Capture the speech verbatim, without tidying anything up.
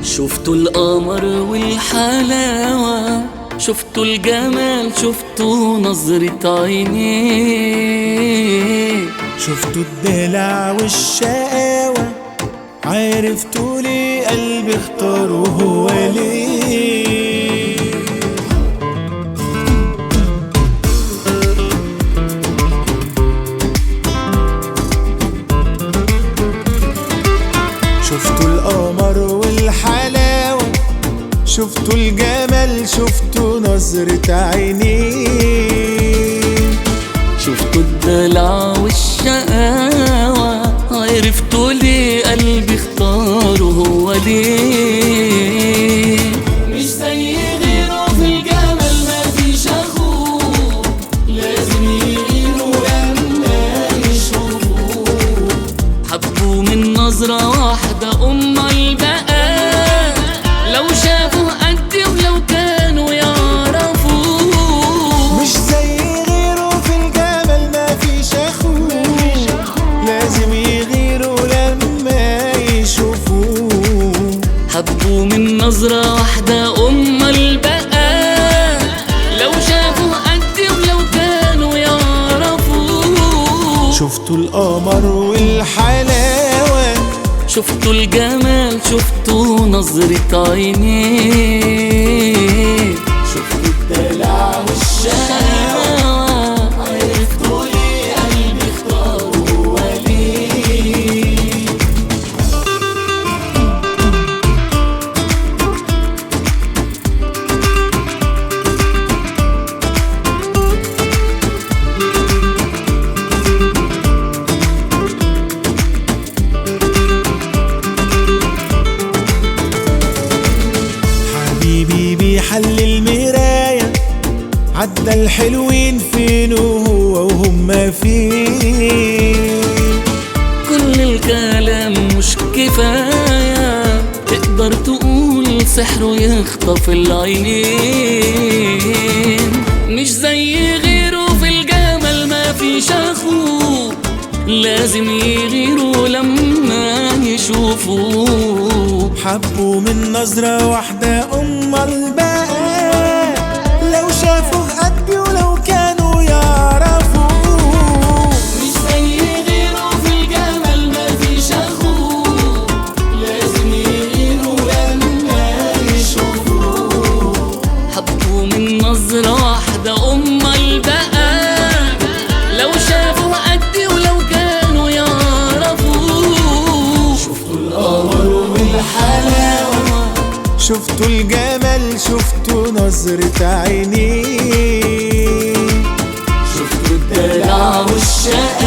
شفتوا القمر والحلاوة، شفتوا الجمال، شفتوا نظرة عينيه، شفتوا الدلع والشقاوة، عرفتوا ليه قلبي اختاره هو ليه. شفتوا القمر والحلاوة، شفتوا الجمال، شفتوا نظرة عينيه، شفتوا الدلع والشقاوة، عرفتوا ليه قلبي اختاره هو ليه. مش زي غيره في الجمال مفيش اخوه، لازم يغيروا لما يشوفوه، حبوا من نظرة واحدة أمال بقى، لو شافوا قدي ولو كانوا يعرفوه. مش زي غيره في الجمال مفيش اخوه، لازم يغيروا لما يشوفوه، حبوا من نظرة واحدة أمال بقى، لو شافوا قدي ولو كانوا يعرفوه. شفتوا القمر والحلاوة، شفتوا الجمال، شفتوا نظرة عينيه، شفتوا الدلع والشقاوة، عرفتوا ليه قلبي اختاره هو ليه. حبيبي بيحل المراية، عدى الحلوين فين وهو وهم فين. كل الكلام مش كفاية، تقدر تقول سحره يخطف العينين. مش زي غيره في الجمال مفيش اخوه، لازم يغيروا لما يشوفوه، حبوا من نظرة واحدة أمال بقى، لو شافوه قدي ولو كانوا يعرفوه. مش زي غيره في الجمال مفيش اخوه، لازم يغيروا لما يشوفوه، حبوا من نظرة واحدة أمال بقى، لو شافوا قدي ولو كانوا يعرفوه. شفتوا القمر والحلاوة، شفتوا الجمال، شفتوا نظرة عينيه، شفتوا الدلع والشقاوة،